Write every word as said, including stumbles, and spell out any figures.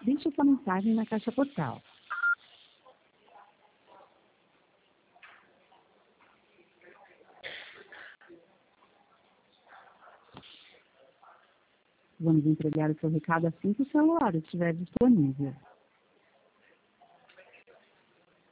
Deixe sua mensagem na caixa postal. Vamos entregar o seu recado assim que o celular estiver disponível.